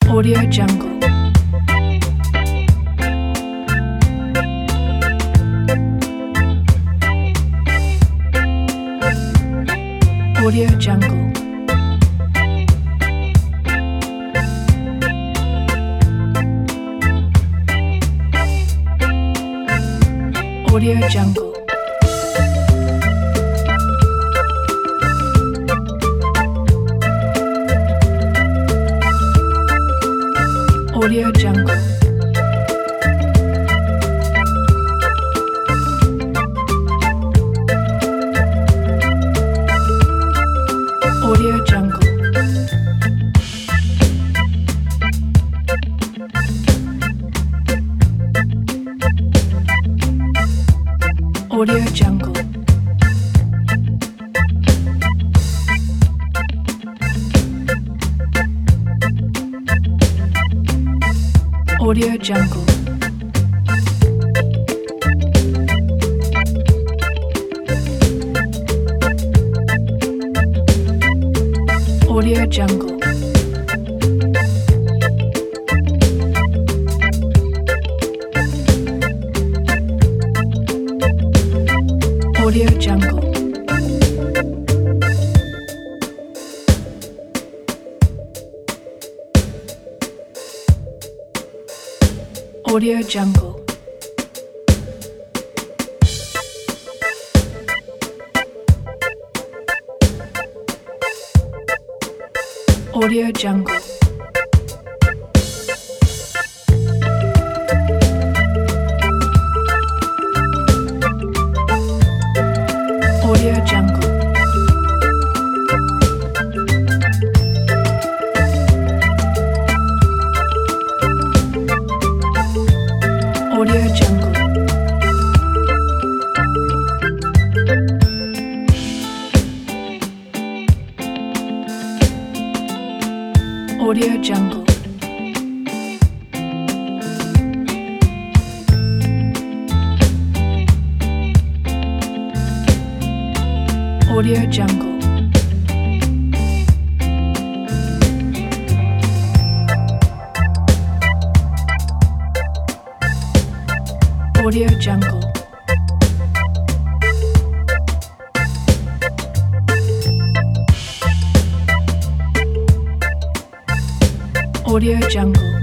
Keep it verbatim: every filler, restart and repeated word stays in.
Audio Jungle. Audio Jungle. Audio Jungle. Audio Jungle. Audio Jungle. Audio Jungle. Audio Jungle. Audio Jungle. Audio Jungle. Audio Jungle. Audio Jungle. Audio Jungle. Audio Jungle. Audio Jungle. Audio Jungle. Audio Jungle. Audio Jungle.